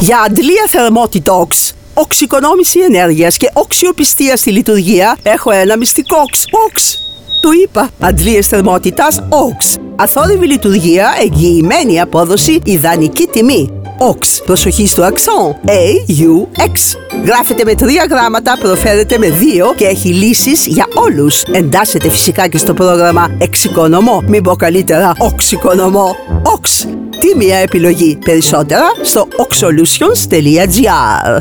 Για αντλία θερμότητοξ, οξυκονόμηση ενέργειας και οξιοπιστία στη λειτουργία, έχω ένα μυστικό οξ. Το είπα, αντλίες θερμότητας OX. Αθόρυβη λειτουργία, εγγυημένη απόδοση, ιδανική τιμή. OX. Προσοχή στο αξόν. AUX. Γράφεται με 3 γράμματα, προφέρεται με 2 και έχει λύσεις για όλους. Εντάσσεται φυσικά και στο πρόγραμμα Εξοικονομώ. Μην πω καλύτερα Οξοικονομώ. OX. Τι μία επιλογή. Περισσότερα στο oxsolutions.gr.